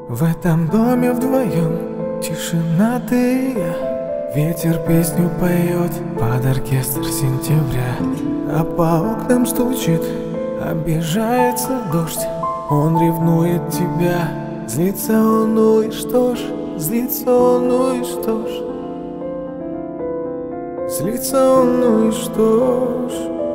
В этом доме вдвоем тишина ты и я. Ветер песню поет под оркестр сентября, а по окнам стучит, обижается дождь. Он ревнует тебя, злится он, ну и что ж, злится он, ну и что ж, злится он, ну и что ж.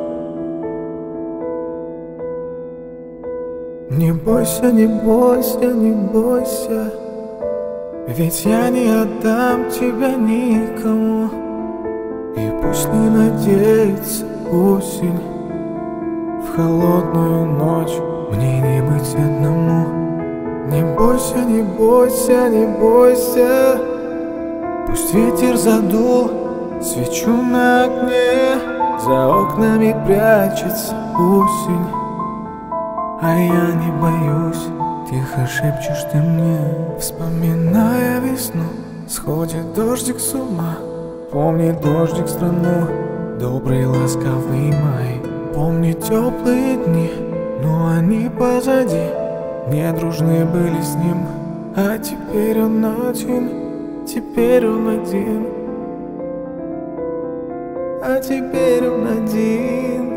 Не бойся, не бойся, не бойся, ведь я не отдам тебя никому. И пусть не надеется осень, в холодную ночь мне не быть одному. Не бойся, не бойся, не бойся, пусть ветер задул свечу на окне, за окнами прячется осень, а я не боюсь. Тихо шепчешь ты мне, вспоминая весну, сходит дождик с ума. Помни дождик страну, добрый ласковый май. Помни теплые дни, но они позади. Не дружны были с ним, а теперь он один, теперь он один, а теперь он один.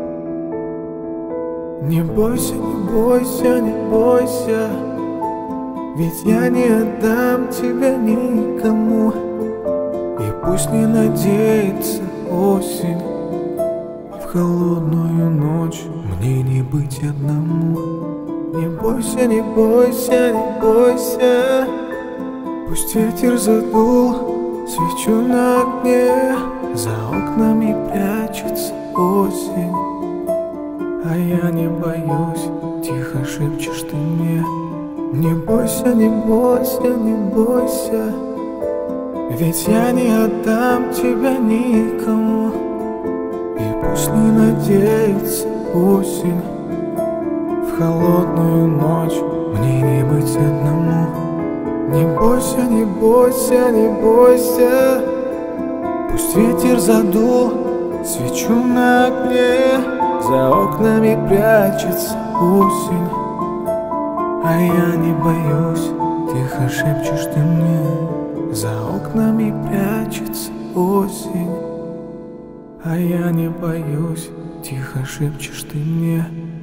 Не бойся, не бойся, не бойся, ведь я не отдам тебя никому. И пусть не надеется осень, в холодную ночь мне не быть одному. Не бойся, не бойся, не бойся, пусть ветер задул свечу на окне, за окнами прячется осень, а я не боюсь. Тихо шепчешь ты мне, не бойся, не бойся, не бойся, ведь я не отдам тебя никому. И пусть не надеется осень, в холодную ночь мне не быть одному. Не бойся, не бойся, не бойся, пусть ветер задул свечу на окне, за окнами прячется осень, а я не боюсь. Тихо шепчешь ты мне, за окнами прячется осень, а я не боюсь. Тихо шепчешь ты мне.